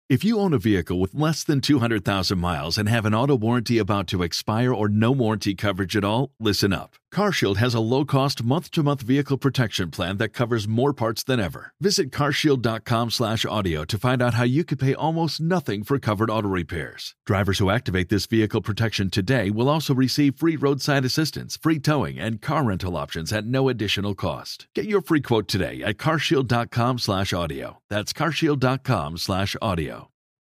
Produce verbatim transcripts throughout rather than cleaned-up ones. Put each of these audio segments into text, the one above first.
If you own a vehicle with less than two hundred thousand miles and have an auto warranty about to expire or no warranty coverage at all, listen up. CarShield has a low-cost month-to-month vehicle protection plan that covers more parts than ever. Visit carshield.com slash audio to find out how you could pay almost nothing for covered auto repairs. Drivers who activate this vehicle protection today will also receive free roadside assistance, free towing, and car rental options at no additional cost. Get your free quote today at carshield.com slash audio. That's carshield.com slash audio.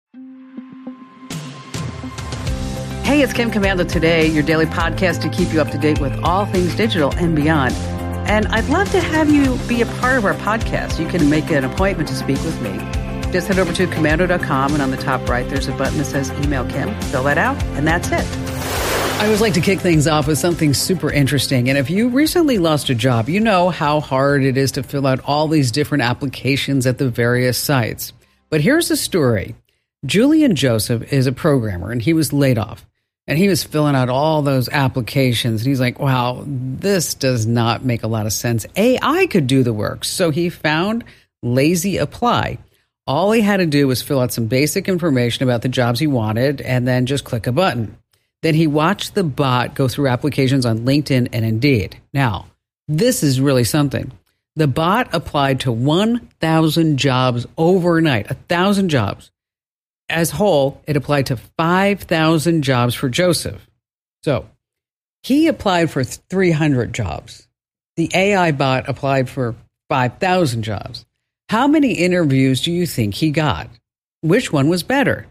Hey, it's Kim Komando Today, your daily podcast to keep you up to date with all things digital and beyond. And I'd love to have you be a part of our podcast. You can make an appointment to speak with me. Just head over to komando dot com, and on the top right, there's a button that says Email Kim. Fill that out, and that's it. I always like to kick things off with something super interesting. And if you recently lost a job, you know how hard it is to fill out all these different applications at the various sites. But here's the story. Julian Joseph is a programmer, and he was laid off. And he was filling out all those applications. And he's like, wow, this does not make a lot of sense. A I could do the work. So he found Lazy Apply. All he had to do was fill out some basic information about the jobs he wanted and then just click a button. Then he watched the bot go through applications on LinkedIn and Indeed. Now, this is really something. The bot applied to one thousand jobs overnight, one thousand jobs. As whole, it applied to five thousand jobs for Joseph. So he applied for three hundred jobs. The A I bot applied for five thousand jobs. How many interviews do you think he got? Which one was better?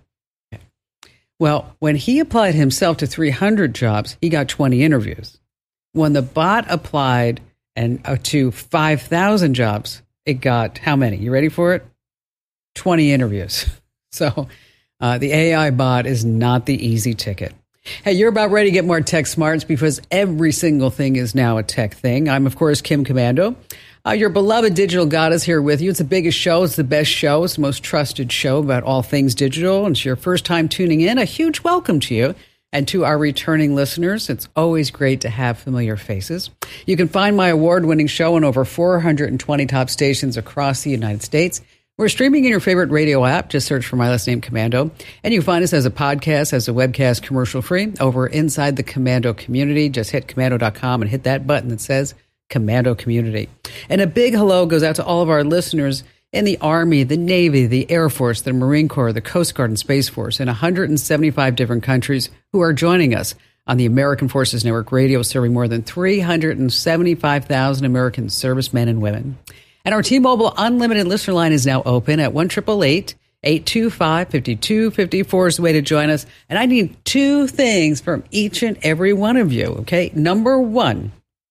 Well, when he applied himself to three hundred jobs, he got twenty interviews. When the bot applied and uh, to five thousand jobs, it got how many? You ready for it? twenty interviews. So uh, the A I bot is not the easy ticket. Hey, you're about ready to get more tech smarts because every single thing is now a tech thing. I'm, of course, Kim Komando. Uh, your beloved digital goddess here with you. It's the biggest show. It's the best show. It's the most trusted show about all things digital. And it's your first time tuning in. A huge welcome to you. And to our returning listeners, it's always great to have familiar faces. You can find my award-winning show on over four hundred twenty top stations across the United States. We're streaming in your favorite radio app. Just search for my last name, Komando. And you can find us as a podcast, as a webcast, commercial-free, over inside the Komando community. Just hit komando dot com and hit that button that says Komando Community. And a big hello goes out to all of our listeners in the Army, the Navy, the Air Force, the Marine Corps, the Coast Guard, and Space Force in one hundred seventy-five different countries who are joining us on the American Forces Network Radio, serving more than three hundred seventy-five thousand American servicemen and women. And our T-Mobile Unlimited listener line is now open at one eight eight eight, eight two five, five two five four is the way to join us. And I need two things from each and every one of you, okay? Number one,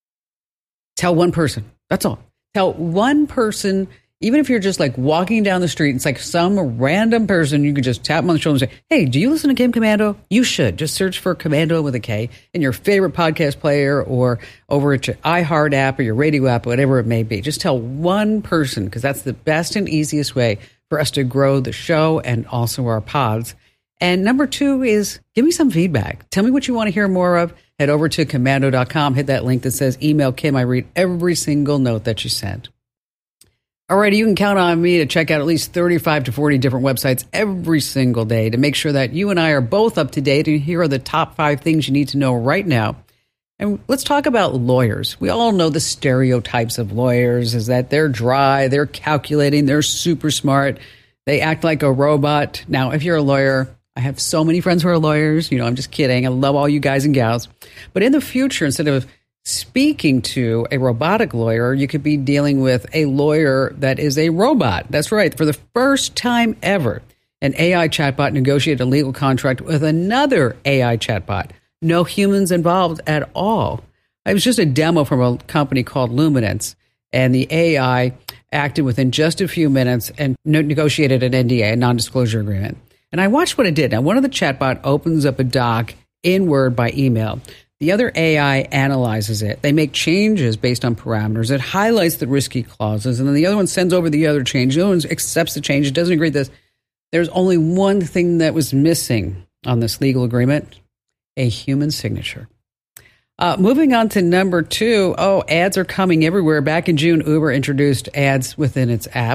tell one person. That's all. Tell one person, even if you're just like walking down the street, it's like some random person, you could just tap them on the shoulder and say, hey, do you listen to Kim Komando? You should. Just search for Komando with a K in your favorite podcast player or over at your iHeart app or your radio app, whatever it may be. Just tell one person, because that's the best and easiest way for us to grow the show and also our pods. And number two is give me some feedback. Tell me what you want to hear more of. Head over to komando dot com. Hit that link that says email Kim. I read every single note that you send. Alrighty, you can count on me to check out at least thirty-five to forty different websites every single day to make sure that you and I are both up to date. And here are the top five things you need to know right now. And let's talk about lawyers. We all know the stereotypes of lawyers is that they're dry, they're calculating, they're super smart, they act like a robot. Now, if you're a lawyer, I have so many friends who are lawyers. You know, I'm just kidding. I love all you guys and gals. But in the future, instead of speaking to a robotic lawyer, you could be dealing with a lawyer that is a robot. That's right. For the first time ever, an A I chatbot negotiated a legal contract with another A I chatbot. No humans involved at all. It was just a demo from a company called Luminance, and the A I acted within just a few minutes and negotiated an N D A, a non-disclosure agreement. And I watched what it did. Now, one of the chatbot opens up a doc in Word by email. The other A I analyzes it. They make changes based on parameters. It highlights the risky clauses, and then the other one sends over the other change. The other one accepts the change. It doesn't agree with this. There's only one thing that was missing on this legal agreement, a human signature. Uh, moving on to number two, oh, ads are coming everywhere. Back in June, Uber introduced ads within its apps.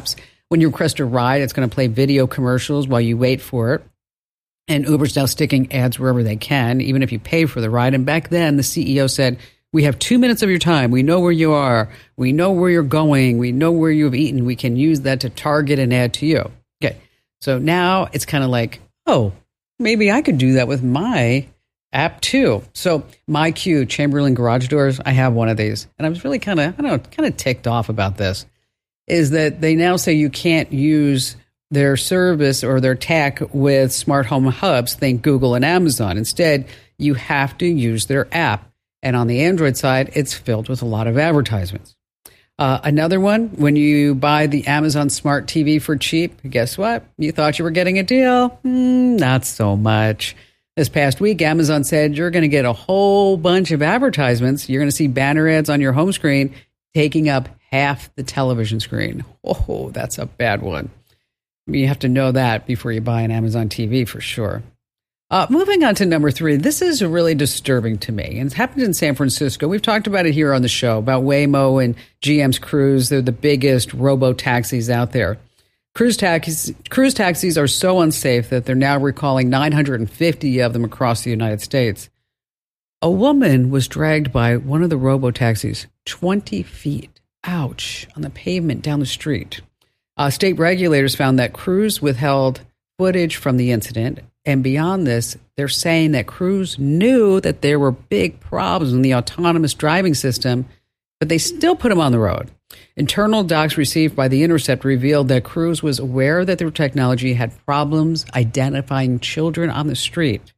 When you request a ride, it's going to play video commercials while you wait for it. And Uber's now sticking ads wherever they can, even if you pay for the ride. And back then, the C E O said, we have two minutes of your time. We know where you are. We know where you're going. We know where you've eaten. We can use that to target an ad to you. Okay. So now it's kind of like, oh, maybe I could do that with my app too. So MyQ, Chamberlain garage doors, I have one of these. And I was really kind of, I don't know, kind of ticked off about this, is that they now say you can't use their service or their tech with smart home hubs, think Google and Amazon. Instead, you have to use their app. And on the Android side, it's filled with a lot of advertisements. Uh, another one, when you buy the Amazon Smart T V for cheap, guess what? You thought you were getting a deal? Mm, not so much. This past week, Amazon said you're going to get a whole bunch of advertisements. You're going to see banner ads on your home screen taking up half the television screen. Oh, that's a bad one. You have to know that before you buy an Amazon T V for sure. Uh, moving on to number three, this is really disturbing to me. And it happened in San Francisco. We've talked about it here on the show, about Waymo and G M's Cruise. They're the biggest robo-taxis out there. Cruise taxis, cruise taxis are so unsafe that they're now recalling nine hundred fifty of them across the United States. A woman was dragged by one of the robo-taxis twenty feet, ouch, on the pavement down the street. Uh, state regulators found that Cruise withheld footage from the incident. And beyond this, they're saying that Cruise knew that there were big problems in the autonomous driving system, but they still put them on the road. Internal docs received by The Intercept revealed that Cruise was aware that their technology had problems identifying children on the street.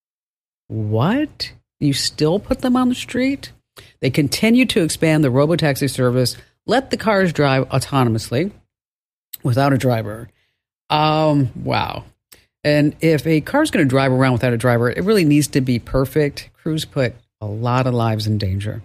What? You still put them on the street? They continue to expand the robotaxi service, let the cars drive autonomously without a driver. Um, wow. And if a car is going to drive around without a driver, it really needs to be perfect. Cruise put a lot of lives in danger.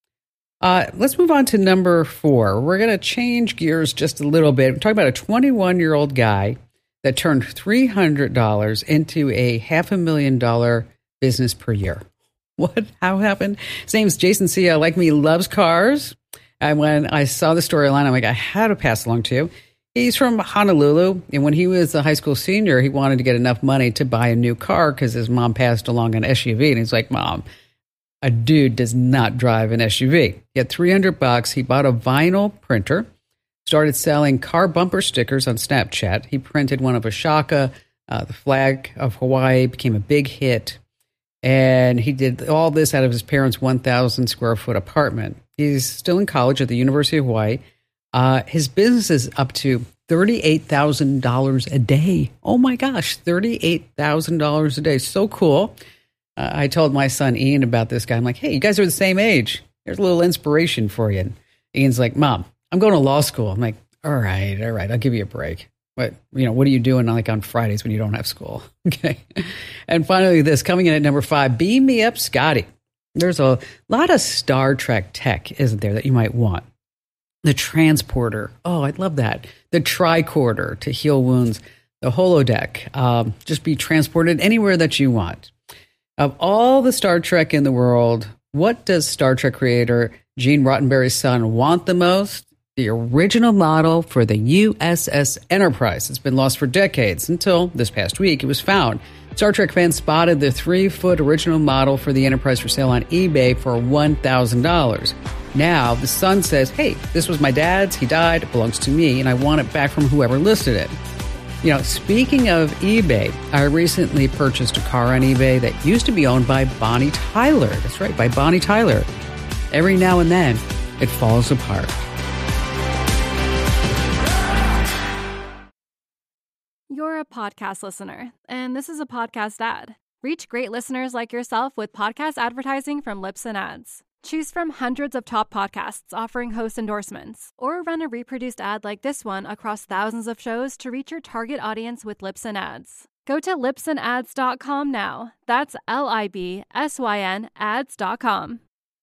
Uh, let's move on to number four. We're going to change gears just a little bit. We're talking about a twenty-one-year-old guy that turned three hundred dollars into a half a million dollar business per year. What? How happened? His name's Jason Sia. Like me, loves cars. And when I saw the storyline, I'm like, I had to pass along to you. He's from Honolulu, and when he was a high school senior, he wanted to get enough money to buy a new car because his mom passed along an S U V. And he's like, Mom, a dude does not drive an S U V. He had three hundred bucks. He bought a vinyl printer, started selling car bumper stickers on Snapchat. He printed one of Oaxaca, uh, the flag of Hawaii, became a big hit. And he did all this out of his parents' one thousand square foot apartment. He's still in college at the University of Hawaii. Uh, his business is up to thirty-eight thousand dollars a day. Oh my gosh, thirty-eight thousand dollars a day. So cool. Uh, I told my son Ian about this guy. I'm like, hey, you guys are the same age. Here's a little inspiration for you. And Ian's like, Mom, I'm going to law school. I'm like, all right, all right, I'll give you a break. But, you know, what are you doing like on Fridays when you don't have school? Okay. And finally, this coming in at number five, Beam Me Up, Scotty. There's a lot of Star Trek tech, isn't there, that you might want? The transporter. Oh, I'd love that. The tricorder to heal wounds. The holodeck. Um, just be transported anywhere that you want. Of all the Star Trek in the world, what does Star Trek creator Gene Roddenberry's son want the most? The original model for the U S S Enterprise. It's been lost for decades until this past week it was found. Star Trek fans spotted the three-foot original model for the Enterprise for sale on eBay for one thousand dollars. Now, the son says, hey, this was my dad's, he died, it belongs to me, and I want it back from whoever listed it. You know, speaking of eBay, I recently purchased a car on eBay that used to be owned by Bonnie Tyler. That's right, by Bonnie Tyler. Every now and then, it falls apart. You're a podcast listener, and this is a podcast ad. Reach great listeners like yourself with podcast advertising from Libsyn Ads. Choose from hundreds of top podcasts offering host endorsements, or run a reproduced ad like this one across thousands of shows to reach your target audience with Libsyn Ads. Go to libsyn ads dot com now. That's L I B S Y N ads dot com.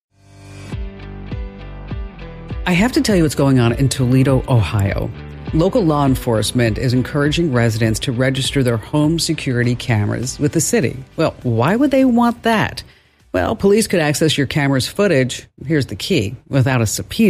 I have to tell you what's going on in Toledo, Ohio. Local law enforcement is encouraging residents to register their home security cameras with the city. Well, why would they want that? Well, police could access your camera's footage, here's the key, without a subpoena.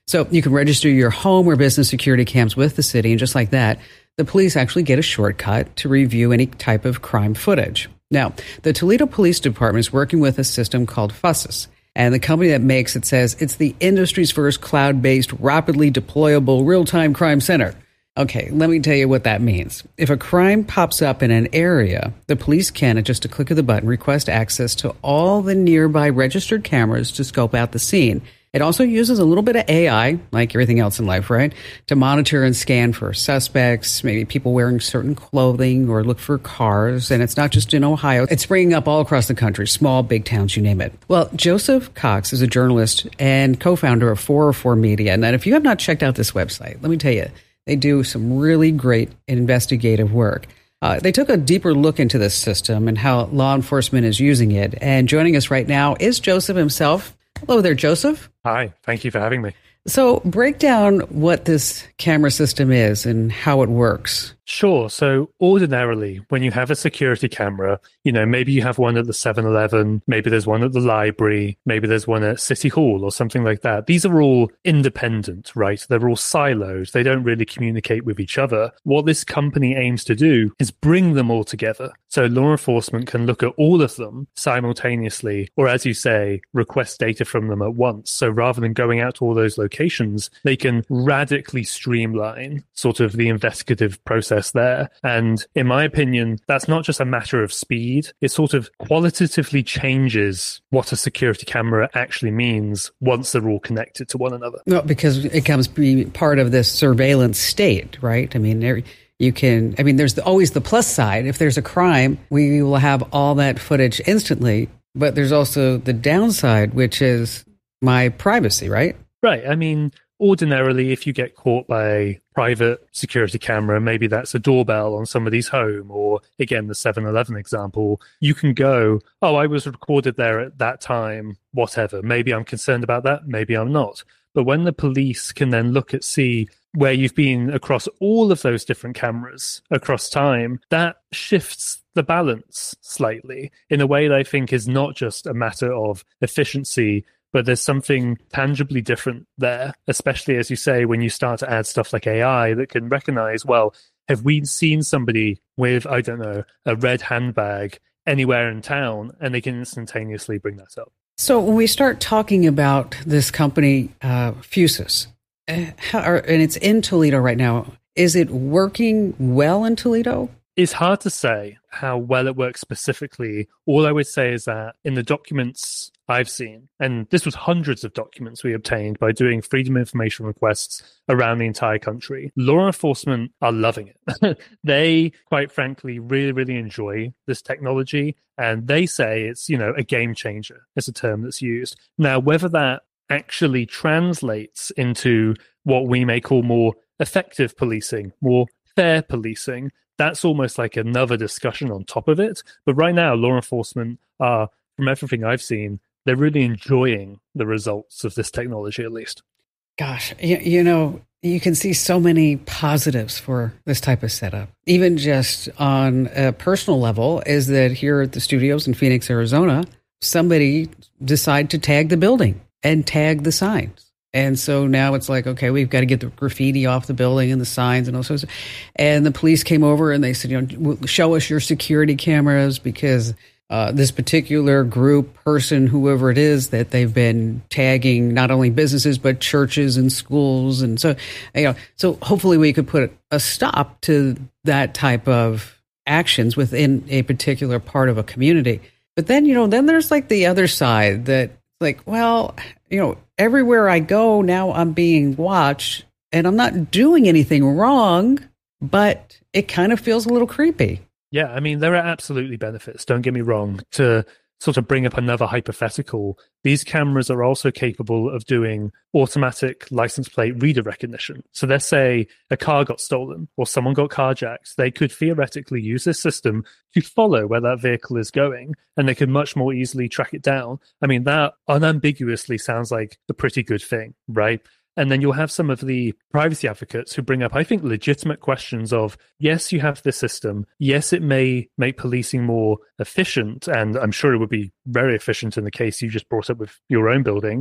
So you can register your home or business security cams with the city, and just like that, the police actually get a shortcut to review any type of crime footage. Now, the Toledo Police Department is working with a system called Fusus, and the company that makes it says it's the industry's first cloud-based, rapidly deployable real-time crime center. Okay, let me tell you what that means. If a crime pops up in an area, the police can, at just a click of the button, request access to all the nearby registered cameras to scope out the scene. It also uses a little bit of A I, like everything else in life, right, to monitor and scan for suspects, maybe people wearing certain clothing, or look for cars. And it's not just in Ohio. It's springing up all across the country, small, big towns, you name it. Well, Joseph Cox is a journalist and co-founder of four oh four Media. And if you have not checked out this website, let me tell you, they do some really great investigative work. Uh, they took a deeper look into this system and how law enforcement is using it. And joining us right now is Joseph himself. Hello there, Joseph. Hi, thank you for having me. So break down what this camera system is and how it works. Sure. So ordinarily, when you have a security camera, you know, maybe you have one at the seven eleven, maybe there's one at the library, maybe there's one at City Hall or something like that. These are all independent, right? They're all siloed. They don't really communicate with each other. What this company aims to do is bring them all together. So law enforcement can look at all of them simultaneously, or as you say, request data from them at once. So rather than going out to all those locations, they can radically streamline sort of the investigative process there. And in my opinion, that's not just a matter of speed. It sort of qualitatively changes what a security camera actually means once they're all connected to one another. No, because it comes to be part of this surveillance state, right? I mean, there, you can, I mean, there's always the plus side. If there's a crime, we will have all that footage instantly. But there's also the downside, which is my privacy, right? Right. I mean, ordinarily, if you get caught by a private security camera, maybe that's a doorbell on somebody's home, or again, the seven eleven example, you can go, oh, I was recorded there at that time, whatever. Maybe I'm concerned about that, maybe I'm not. But when the police can then look at, see where you've been across all of those different cameras across time, that shifts the balance slightly in a way that I think is not just a matter of efficiency, but there's something tangibly different there, especially, as you say, when you start to add stuff like A I that can recognize, well, have we seen somebody with, I don't know, a red handbag anywhere in town? And they can instantaneously bring that up. So when we start talking about this company, uh, Fusus, uh, how, and it's in Toledo right now, is it working well in Toledo? It's hard to say how well it works specifically. All I would say is that in the documents I've seen, and this was hundreds of documents we obtained by doing freedom of information requests around the entire country, law enforcement are loving it. They, quite frankly, really, really enjoy this technology. And they say it's, you know, a game changer. It's a term that's used. Now, whether that actually translates into what we may call more effective policing, more fair policing, that's almost like another discussion on top of it. But right now, law enforcement are, from everything I've seen, they're really enjoying the results of this technology, at least. Gosh, you, you know, you can see so many positives for this type of setup. Even just on a personal level, is that here at the studios in Phoenix, Arizona, somebody decided to tag the building and tag the signs. And so now it's like, okay, we've got to get the graffiti off the building and the signs and all sorts of, and the police came over and they said, you know, show us your security cameras because uh, this particular group, person, whoever it is, that they've been tagging not only businesses, but churches and schools. And so, you know, so hopefully we could put a stop to that type of actions within a particular part of a community. But then, you know, then there's like the other side that like, well, you know, everywhere I go now I'm being watched and I'm not doing anything wrong, but it kind of feels a little creepy. Yeah, I mean, there are absolutely benefits, don't get me wrong. To sort of bring up another hypothetical, these cameras are also capable of doing automatic license plate reader recognition. So let's say a car got stolen or someone got carjacked. They could theoretically use this system to follow where that vehicle is going, and they could much more easily track it down. I mean, that unambiguously sounds like a pretty good thing, right? And then you'll have some of the privacy advocates who bring up, I think, legitimate questions of, yes, you have this system. Yes, it may make policing more efficient. And I'm sure it would be very efficient in the case you just brought up with your own building.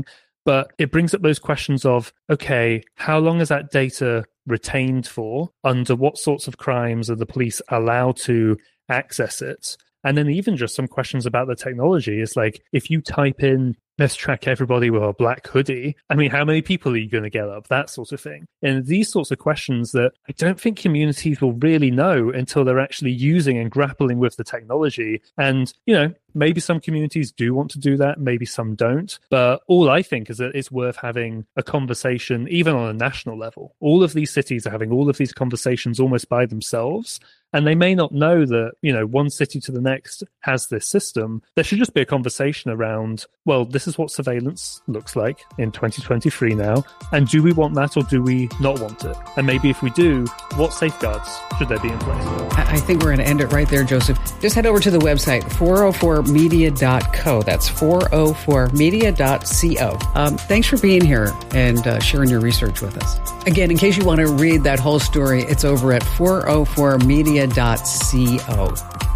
But it brings up those questions of, okay, how long is that data retained for? Under what sorts of crimes are the police allowed to access it? And then even just some questions about the technology is like, if you type in, let's track everybody with a black hoodie, I mean, how many people are you going to get up? That sort of thing. And these sorts of questions that I don't think communities will really know until they're actually using and grappling with the technology. And, you know, maybe some communities do want to do that, maybe some don't. But all I think is that it's worth having a conversation, even on a national level. All of these cities are having all of these conversations almost by themselves. And they may not know that, you know, one city to the next has this system. There should just be a conversation around, well, this is what surveillance looks like in twenty twenty-three now. And do we want that or do we not want it? And maybe if we do, what safeguards should there be in place? I think we're going to end it right there, Joseph. Just head over to the website, four oh four media dot co. That's four oh four media dot co. Um, thanks for being here and uh, sharing your research with us. Again, in case you want to read that whole story, it's over at four oh four media dot co.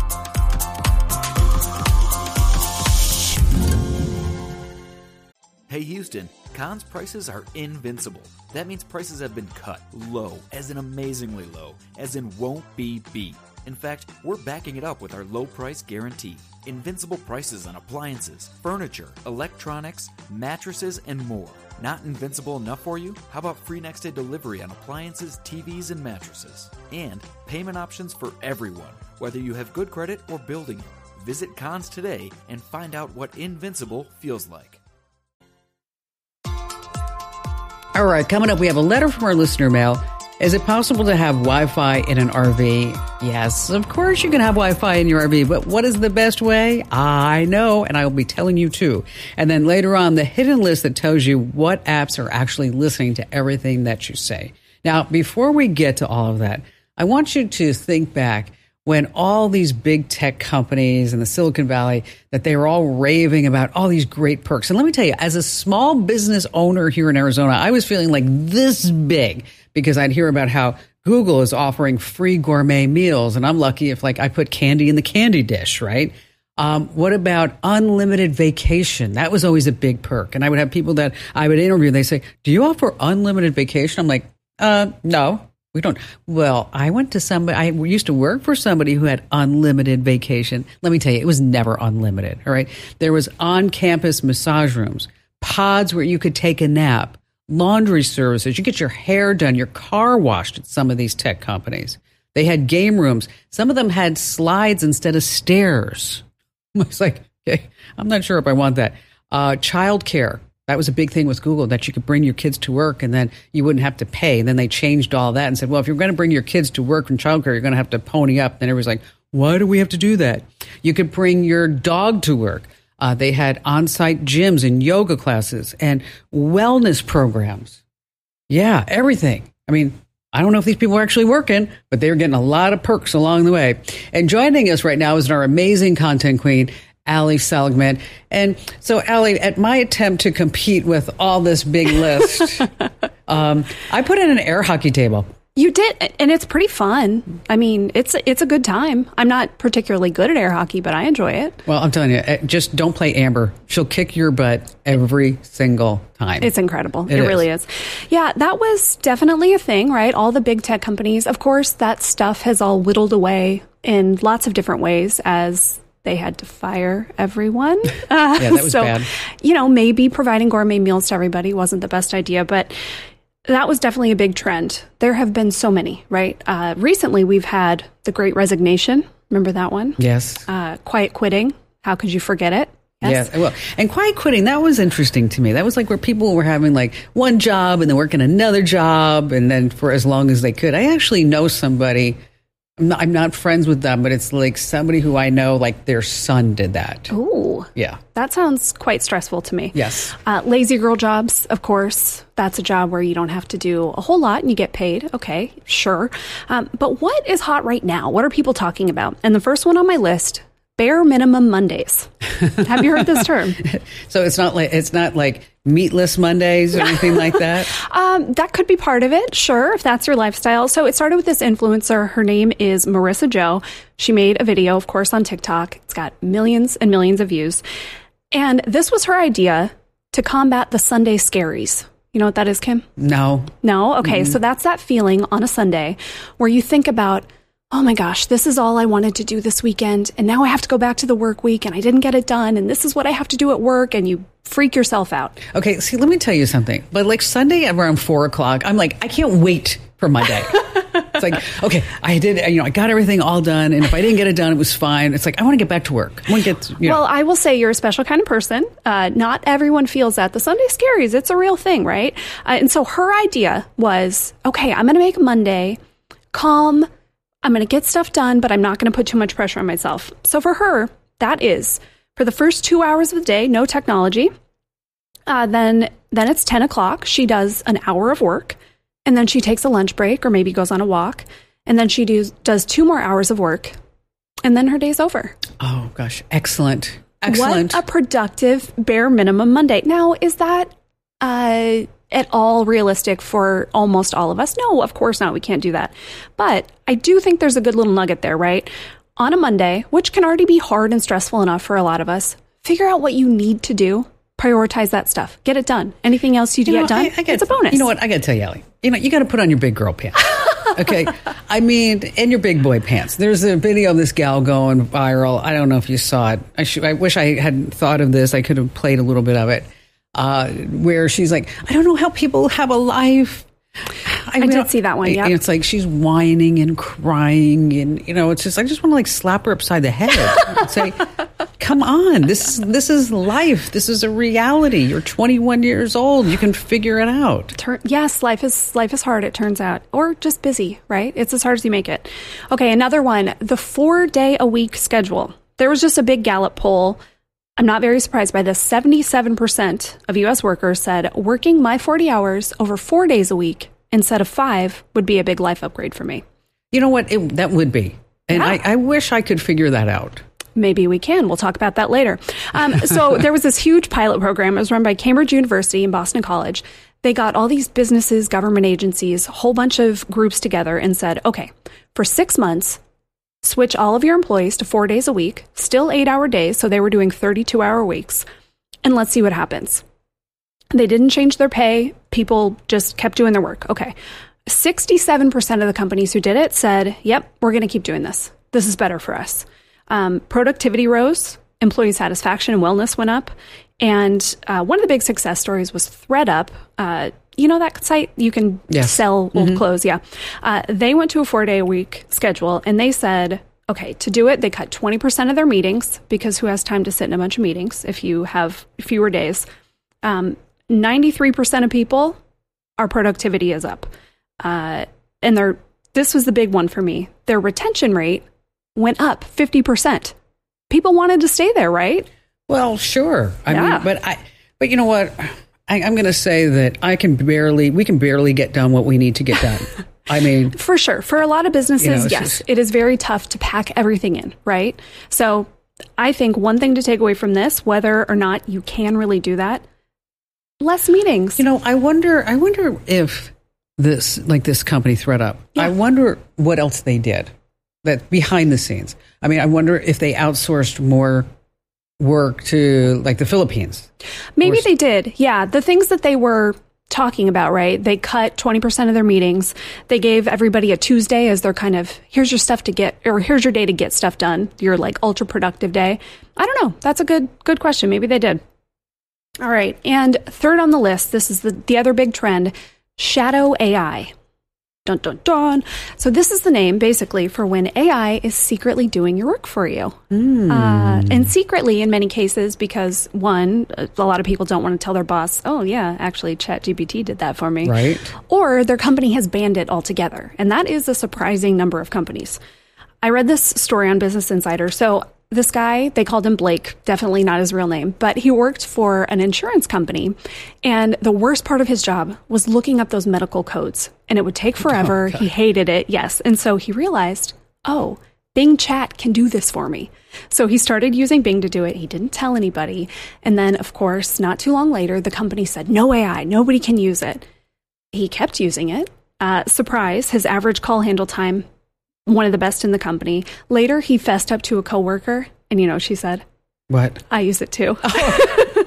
Hey Houston, Conn's prices are invincible. That means prices have been cut low, as in amazingly low, as in won't be beat. In fact, we're backing it up with our low price guarantee. Invincible prices on appliances, furniture, electronics, mattresses, and more. Not invincible enough for you? How about free next day delivery on appliances, T Vs, and mattresses? And payment options for everyone, whether you have good credit or building it. Visit Conn's today and find out what invincible feels like. All right, coming up, we have a letter from our listener mail. Is it possible to have Wi-Fi in an R V? Yes, of course you can have Wi-Fi in your R V, but what is the best way? I know, and I will be telling you too. And then later on, the hidden list that tells you what apps are actually listening to everything that you say. Now, before we get to all of that, I want you to think back when all these big tech companies in the Silicon Valley, that they were all raving about all these great perks. And let me tell you, as a small business owner here in Arizona, I was feeling like this big because I'd hear about how Google is offering free gourmet meals. And I'm lucky if like I put candy in the candy dish, right? Um, what about unlimited vacation? That was always a big perk. And I would have people that I would interview and they say, do you offer unlimited vacation? I'm like, uh, no. We don't. Well, I went to somebody, I used to work for somebody who had unlimited vacation. Let me tell you, it was never unlimited. All right. There was on-campus massage rooms, pods where you could take a nap, laundry services. You get your hair done, your car washed at some of these tech companies. They had game rooms. Some of them had slides instead of stairs. I was like, okay, I'm not sure if I want that. Uh, childcare. That was a big thing with Google, that you could bring your kids to work and then you wouldn't have to pay. And then they changed all that and said, well, if you're going to bring your kids to work from childcare, you're going to have to pony up. And everybody's like, why do we have to do that? You could bring your dog to work. Uh, they had on-site gyms and yoga classes and wellness programs. Yeah, everything. I mean, I don't know if these people are actually working, but they were getting a lot of perks along the way. And joining us right now is our amazing content queen, Ali Seligman. And so, Ali, at my attempt to compete with all this big list, um, I put in an air hockey table. You did, and it's pretty fun. I mean, it's it's a good time. I'm not particularly good at air hockey, but I enjoy it. Well, I'm telling you, just don't play Amber. She'll kick your butt every single time. It's incredible. It, it is. really is. Yeah, that was definitely a thing, right? All the big tech companies. Of course, that stuff has all whittled away in lots of different ways as they had to fire everyone. Uh, yeah, that was so, bad. You know, maybe providing gourmet meals to everybody wasn't the best idea, but that was definitely a big trend. There have been so many, right? Uh, recently, we've had The Great Resignation. Remember that one? Yes. Uh, quiet quitting. How could you forget it? Yes. yes. Well, and quiet quitting, that was interesting to me. That was like where people were having like one job and then working another job and then for as long as they could. I actually know somebody. I'm not, I'm not friends with them, but it's like somebody who I know, like their son did that. Ooh. Yeah. That sounds quite stressful to me. Yes. Uh, lazy girl jobs, of course. That's a job where you don't have to do a whole lot and you get paid. Okay, sure. Um, but what is hot right now? What are people talking about? And the first one on my list, bare minimum Mondays. Have you heard this term? So it's not like it's not like meatless Mondays or anything like that? Um, that could be part of it, sure, if that's your lifestyle. So it started with this influencer. Her name is Marissa Joe. She made a video, of course, on TikTok. It's got millions and millions of views. And this was her idea to combat the Sunday scaries. You know what that is, Kim? No. No? Okay, mm-hmm. So that's that feeling on a Sunday where you think about, oh my gosh, this is all I wanted to do this weekend, and now I have to go back to the work week, and I didn't get it done, and this is what I have to do at work, and you freak yourself out. Okay, see, let me tell you something. But like Sunday around four o'clock, I'm like, I can't wait for my day. It's like, okay, I did, you know, I got everything all done, and if I didn't get it done, it was fine. It's like, I want to get back to work. I want to get, to, you know. Well, I will say you're a special kind of person. Uh, not everyone feels that. The Sunday scaries, it's a real thing, right? Uh, and so her idea was, okay, I'm going to make Monday calm. I'm going to get stuff done, but I'm not going to put too much pressure on myself. So for her, that is for the first two hours of the day, no technology. Uh, then, then it's ten o'clock. She does an hour of work. And then she takes a lunch break or maybe goes on a walk. And then she do, does two more hours of work. And then her day's over. Oh, gosh. Excellent. Excellent. What a productive bare minimum Monday. Now, is that uh, at all realistic for almost all of us? No, of course not. We can't do that. But I do think there's a good little nugget there, right? On a Monday, which can already be hard and stressful enough for a lot of us, figure out what you need to do. Prioritize that stuff. Get it done. Anything else you, you get know, done, I, I got, it's a bonus. You know what? I got to tell you, Allie, you know, you got to put on your big girl pants. Okay. I mean, and your big boy pants. There's a video of this gal going viral. I don't know if you saw it. I, sh- I wish I hadn't thought of this. I could have played a little bit of it. Uh, where she's like, I don't know how people have a life. I, I did see that one, yeah. It's like she's whining and crying, and you know, it's just I just want to like slap her upside the head and say, "Come on, this this is life. This is a reality. You're twenty-one years old. You can figure it out." Tur- yes, life is life is hard. It turns out, or just busy, right? It's as hard as you make it. Okay, another one: the four day a week schedule. There was just a big Gallup poll. I'm not very surprised by this. seventy-seven percent of U S workers said working my forty hours over four days a week instead of five would be a big life upgrade for me. You know what? It, that would be. And yeah. I, I wish I could figure that out. Maybe we can. We'll talk about that later. Um, so there was this huge pilot program. It was run by Cambridge University and Boston College. They got all these businesses, government agencies, a whole bunch of groups together and said, okay, for six months, switch all of your employees to four days a week, still eight-hour days, so they were doing thirty-two hour weeks, and let's see what happens. They didn't change their pay. People just kept doing their work. Okay. sixty-seven percent of the companies who did it said, yep, we're going to keep doing this. This is better for us. Um, productivity rose. Employee satisfaction and wellness went up. And uh, one of the big success stories was ThreadUp. Uh, you know that site? You can yes. sell old mm-hmm. clothes. Yeah. Uh, they went to a four-day-a-week schedule, and they said, okay, to do it, they cut twenty percent of their meetings, because who has time to sit in a bunch of meetings if you have fewer days? Um, ninety-three percent of people, our productivity is up. Uh, and their this was the big one for me. Their retention rate went up fifty percent. People wanted to stay there, right? Well, sure. I yeah. mean, but I, but you know what? I, I'm going to say that I can barely, we can barely get done what we need to get done. I mean, for sure. For a lot of businesses, you know, yes, just, it is very tough to pack everything in, right? So I think one thing to take away from this, whether or not you can really do that, less meetings. You know, I wonder, I wonder if this, like this company ThreadUp, yeah. I wonder what else they did that behind the scenes. I mean, I wonder if they outsourced more work to like the Philippines. Maybe or, they did. Yeah. The things that they were talking about, right? They cut twenty percent of their meetings. They gave everybody a Tuesday as their kind of, here's your stuff to get, or here's your day to get stuff done. Your like ultra productive day. I don't know. That's a good, good question. Maybe they did. All right. And third on the list, this is the, the other big trend, shadow A I. Dun, dun, dun. So this is the name, basically, for when A I is secretly doing your work for you. Mm. Uh, and secretly, in many cases, because, one, a lot of people don't want to tell their boss, oh, yeah, actually, ChatGPT did that for me. Right. Or their company has banned it altogether. And that is a surprising number of companies. I read this story on Business Insider. So this guy, they called him Blake, definitely not his real name, but he worked for an insurance company. And the worst part of his job was looking up those medical codes. And it would take forever. Oh, he hated it. Yes. And so he realized, oh, Bing Chat can do this for me. So he started using Bing to do it. He didn't tell anybody. And then, of course, not too long later, the company said, no A I, nobody can use it. He kept using it. Uh, surprise, his average call handle time, one of the best in the company. Later, he fessed up to a coworker, and you know what she said? What? I use it too. Oh.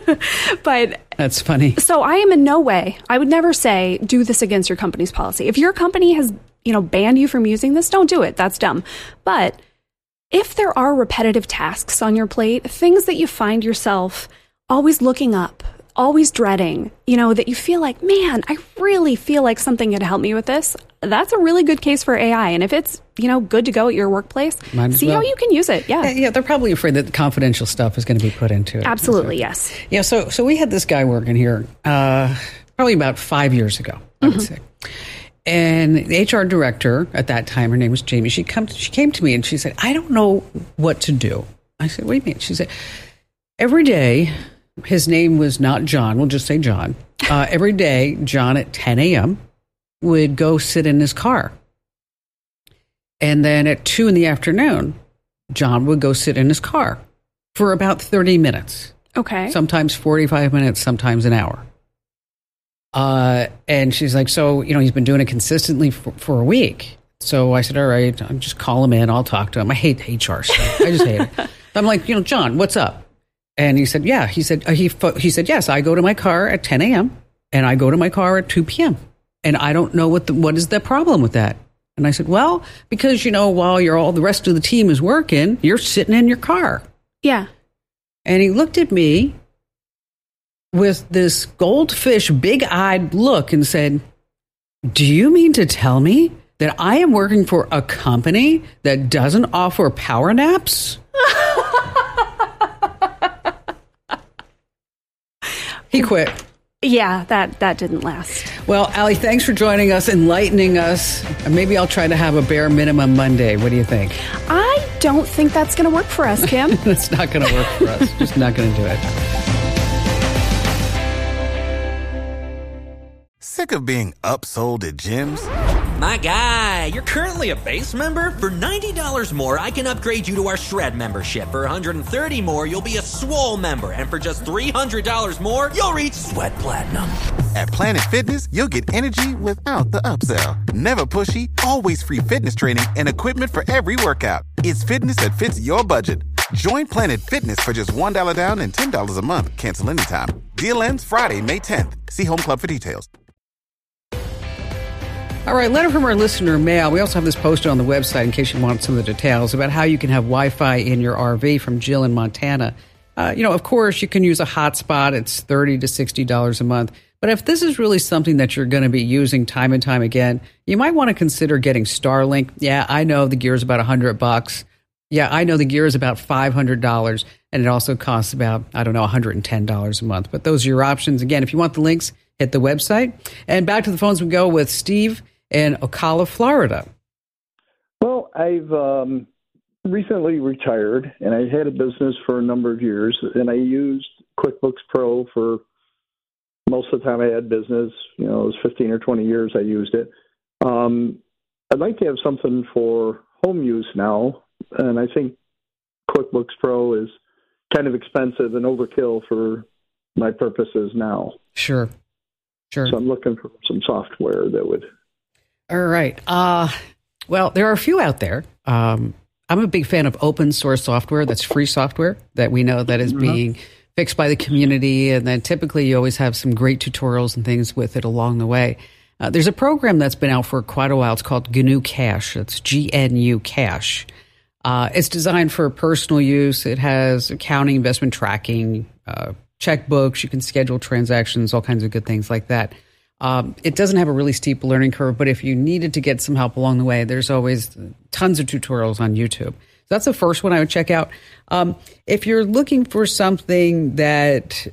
But that's funny. So I am in no way, I would never say, do this against your company's policy. If your company has, you know, banned you from using this, don't do it. That's dumb. But if there are repetitive tasks on your plate, things that you find yourself always looking up, always dreading, you know, that you feel like, man, I really feel like something could help me with this, that's a really good case for A I. And if it's, you know, good to go at your workplace, see well. how you can use it. Yeah. Yeah, they're probably afraid that the confidential stuff is going to be put into it. Absolutely, so, yes. Yeah, so so we had this guy working here uh, probably about five years ago, I would mm-hmm. say. And the H R director at that time, her name was Jamie, she, come to, she came to me and she said, I don't know what to do. I said, what do you mean? She said, every day, his name was not John, we'll just say John. Uh, every day, John at ten a.m. would go sit in his car. And then at two in the afternoon, John would go sit in his car for about thirty minutes. Okay. Sometimes forty-five minutes, sometimes an hour. Uh, and she's like, so, you know, he's been doing it consistently for, for a week. So I said, all right, I'll just call him in. I'll talk to him. I hate H R stuff. I just hate it. I'm like, you know, John, what's up? And he said, yeah. He said, uh, he he said, yes, I go to my car at ten a.m. and I go to my car at two p.m. And I don't know what the, what is the problem with that. And I said, well, because, you know, while you're all the rest of the team is working, you're sitting in your car. Yeah. And he looked at me with this goldfish, big-eyed look and said, do you mean to tell me that I am working for a company that doesn't offer power naps? He quit. Yeah, that, that didn't last. Well, Allie, thanks for joining us, enlightening us. Maybe I'll try to have a bare minimum Monday. What do you think? I don't think that's going to work for us, Kim. It's not going to work for us. Just not going to do it. Sick of being upsold at gyms? My guy, you're currently a base member? For ninety dollars more, I can upgrade you to our Shred membership. For one hundred thirty dollars more, you'll be a Swole member. And for just three hundred dollars more, you'll reach Sweat Platinum. At Planet Fitness, you'll get energy without the upsell. Never pushy, always free fitness training and equipment for every workout. It's fitness that fits your budget. Join Planet Fitness for just one dollar down and ten dollars a month. Cancel anytime. Deal ends Friday, May tenth. See Home Club for details. All right, letter from our listener, Mail. We also have this posted on the website in case you want some of the details about how you can have Wi-Fi in your R V from Jill in Montana. Uh, you know, of course, you can use a hotspot. It's thirty to sixty dollars a month. But if this is really something that you're going to be using time and time again, you might want to consider getting Starlink. Yeah, I know the gear is about one hundred bucks. Yeah, I know the gear is about five hundred dollars. And it also costs about, I don't know, one hundred ten dollars a month. But those are your options. Again, if you want the links, hit the website. And back to the phones we go with Steve in Ocala, Florida. Well, I've um, recently retired, and I had a business for a number of years, and I used QuickBooks Pro for most of the time I had business. You know, it was fifteen or twenty years I used it. Um, I'd like to have something for home use now, and I think QuickBooks Pro is kind of expensive and overkill for my purposes now. Sure, sure. So I'm looking for some software that would... All right. Uh, well, there are a few out there. Um, I'm a big fan of open source software. That's free software that we know that is being fixed by the community. And then typically you always have some great tutorials and things with it along the way. Uh, there's a program that's been out for quite a while. It's called G N U Cash. It's G N U Cash. Uh, it's designed for personal use. It has accounting, investment tracking, uh, checkbooks. You can schedule transactions, all kinds of good things like that. Um, it doesn't have a really steep learning curve, but if you needed to get some help along the way, there's always tons of tutorials on YouTube. So that's the first one I would check out. Um, if you're looking for something that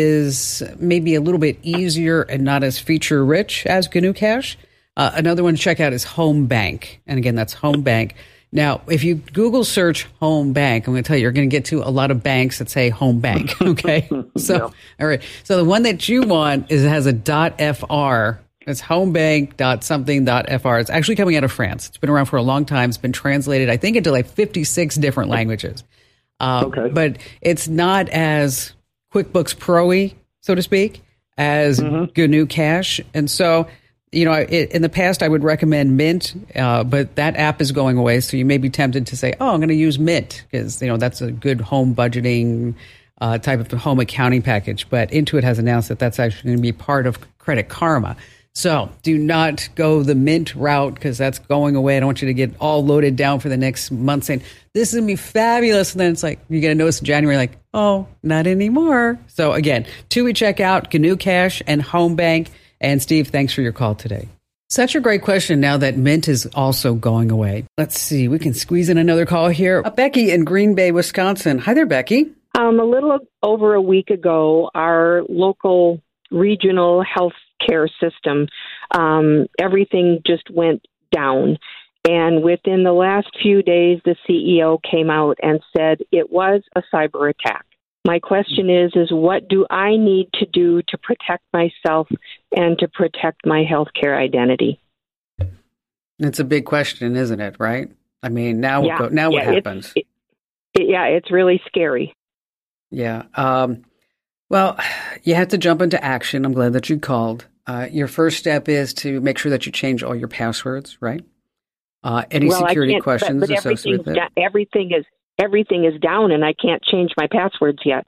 is maybe a little bit easier and not as feature rich as G N U Cash, uh, another one to check out is Home Bank. And again, that's Home Bank. Now, if you Google search Home Bank, I'm going to tell you, you're going to get to a lot of banks that say Home Bank. Okay. So, yeah. All right. So the one that you want is it has a .fr. It's homebank dot something dot fr. It's actually coming out of France. It's been around for a long time. It's been translated, I think, into like fifty-six different languages. Um, okay. But it's not as QuickBooks Pro-y, so to speak, as mm-hmm. G N U Cash. And so, you know, it, in the past, I would recommend Mint, uh, but that app is going away. So you may be tempted to say, oh, I'm going to use Mint because, you know, that's a good home budgeting uh, type of home accounting package. But Intuit has announced that that's actually going to be part of Credit Karma. So do not go the Mint route because that's going away. I don't want you to get all loaded down for the next month saying, this is going to be fabulous. And then it's like, you're going to notice in January, like, oh, not anymore. So again, TUI Checkout, G N U Cash, and Home Bank. And Steve, thanks for your call today. Such a great question now that Mint is also going away. Let's see, we can squeeze in another call here. Uh, Becky in Green Bay, Wisconsin. Hi there, Becky. Um, a little over a week ago, our local regional health care system, um, everything just went down. And within the last few days, the C E O came out and said it was a cyber attack. My question is, is what do I need to do to protect myself and to protect my healthcare identity? It's a big question, isn't it? Right? I mean, now yeah, what, now yeah, what happens? It, it, yeah, it's really scary. Yeah. Um, well, you have to jump into action. I'm glad that you called. Uh, your first step is to make sure that you change all your passwords, right? Uh, any well, security questions but, but associated with it? Da- everything is everything is down, and I can't change my passwords yet.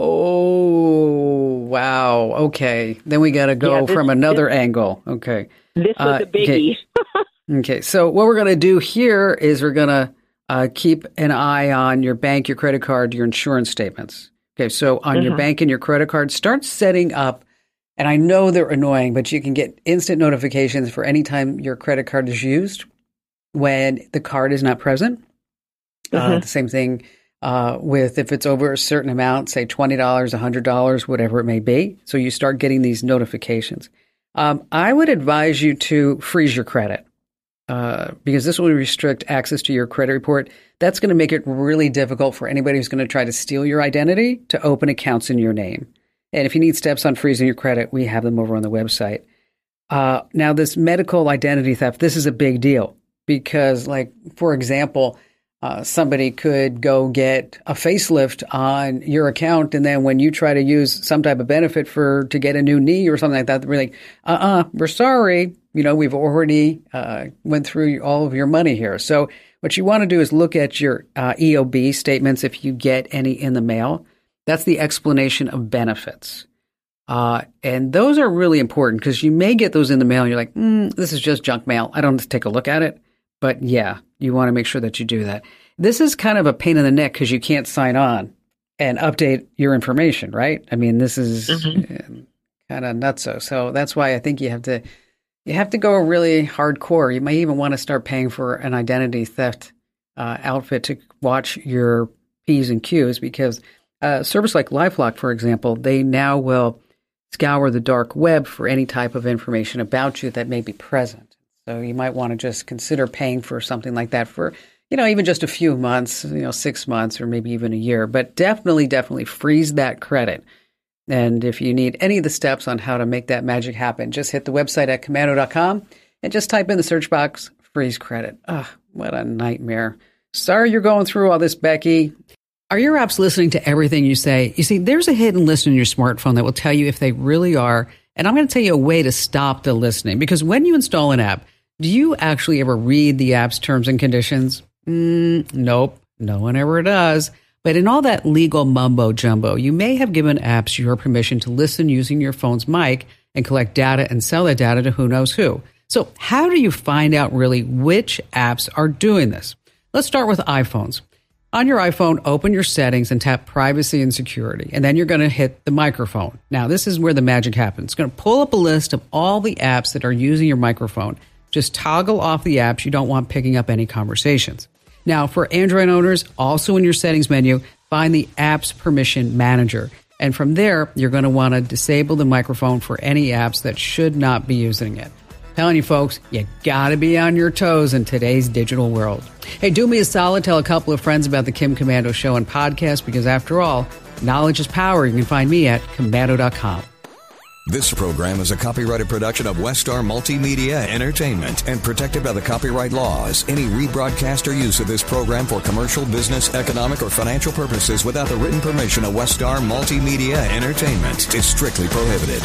Oh, wow. Okay. Then we got to go yeah, this, from another this, angle. Okay. This was uh, a biggie. Okay. okay. So what we're going to do here is we're going to uh, keep an eye on your bank, your credit card, your insurance statements. Okay. So on mm-hmm. your bank and your credit card, start setting up. And I know they're annoying, but you can get instant notifications for any time your credit card is used when the card is not present. Mm-hmm. Uh, the same thing uh, with if it's over a certain amount, say twenty dollars, one hundred dollars, whatever it may be. So you start getting these notifications. Um, I would advise you to freeze your credit uh, because this will restrict access to your credit report. That's going to make it really difficult for anybody who's going to try to steal your identity to open accounts in your name. And if you need steps on freezing your credit, we have them over on the website. Uh, now, this medical identity theft, this is a big deal because, like, for example, uh, somebody could go get a facelift on your account, and then when you try to use some type of benefit for to get a new knee or something like that, we're like, uh-uh, we're sorry. You know, we've already uh, went through all of your money here. So what you want to do is look at your uh, E O B statements if you get any in the mail. That's the explanation of benefits. Uh, and those are really important because you may get those in the mail and you're like, mm, this is just junk mail. I don't have to take a look at it. But yeah, you want to make sure that you do that. This is kind of a pain in the neck because you can't sign on and update your information, right? I mean, this is mm-hmm. kind of nutso. So that's why I think you have to you have to go really hardcore. You may even want to start paying for an identity theft uh, outfit to watch your P's and Q's because a service like LifeLock, for example, they now will scour the dark web for any type of information about you that may be present. So you might want to just consider paying for something like that for, you know, even just a few months, you know, six months or maybe even a year. But definitely, definitely freeze that credit. And if you need any of the steps on how to make that magic happen, just hit the website at komando dot com and just type in the search box, freeze credit. Ugh, what a nightmare. Sorry you're going through all this, Becky. Are your apps listening to everything you say? You see, there's a hidden list in your smartphone that will tell you if they really are. And I'm going to tell you a way to stop the listening. Because when you install an app, do you actually ever read the app's terms and conditions? Mm, nope, no one ever does. But in all that legal mumbo jumbo, you may have given apps your permission to listen using your phone's mic and collect data and sell that data to who knows who. So how do you find out really which apps are doing this? Let's start with iPhones. On your iPhone, open your settings and tap privacy and security. And then you're going to hit the microphone. Now, this is where the magic happens. It's going to pull up a list of all the apps that are using your microphone. Just toggle off the apps you don't want picking up any conversations. Now, for Android owners, also in your settings menu, find the Apps Permission Manager. And from there, you're going to want to disable the microphone for any apps that should not be using it. Telling you folks, you got to be on your toes in today's digital world. Hey, do me a solid. Tell a couple of friends about the Kim Komando Show and podcast because after all, knowledge is power. You can find me at komando dot com. This program is a copyrighted production of Westar Multimedia Entertainment and protected by the copyright laws. Any rebroadcast or use of this program for commercial, business, economic, or financial purposes without the written permission of Westar Multimedia Entertainment is strictly prohibited.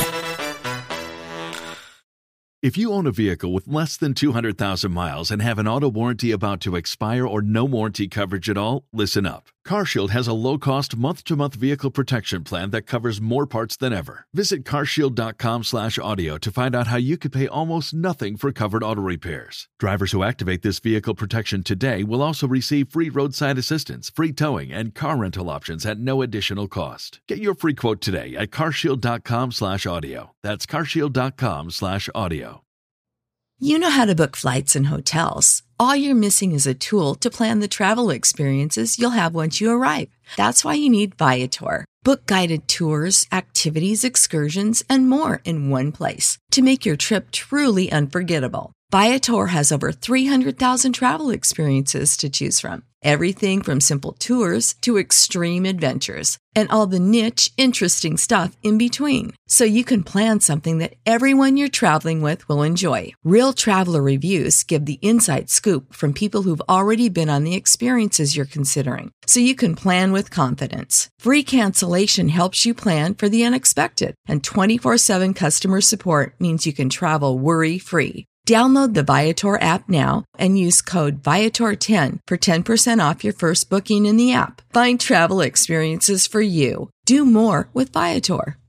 If you own a vehicle with less than two hundred thousand miles and have an auto warranty about to expire or no warranty coverage at all, listen up. CarShield has a low-cost month-to-month vehicle protection plan that covers more parts than ever. Visit carshield.com slash audio to find out how you could pay almost nothing for covered auto repairs. Drivers who activate this vehicle protection today will also receive free roadside assistance, free towing, and car rental options at no additional cost. Get your free quote today at carshield.com slash audio. That's carshield.com slash audio. You know how to book flights and hotels. All you're missing is a tool to plan the travel experiences you'll have once you arrive. That's why you need Viator. Book guided tours, activities, excursions, and more in one place to make your trip truly unforgettable. Viator has over three hundred thousand travel experiences to choose from. Everything from simple tours to extreme adventures and all the niche, interesting stuff in between. So you can plan something that everyone you're traveling with will enjoy. Real traveler reviews give the inside scoop from people who've already been on the experiences you're considering. So you can plan with confidence. Free cancellation helps you plan for the unexpected. And twenty-four seven customer support means you can travel worry-free. Download the Viator app now and use code Viator ten for ten percent off your first booking in the app. Find travel experiences for you. Do more with Viator.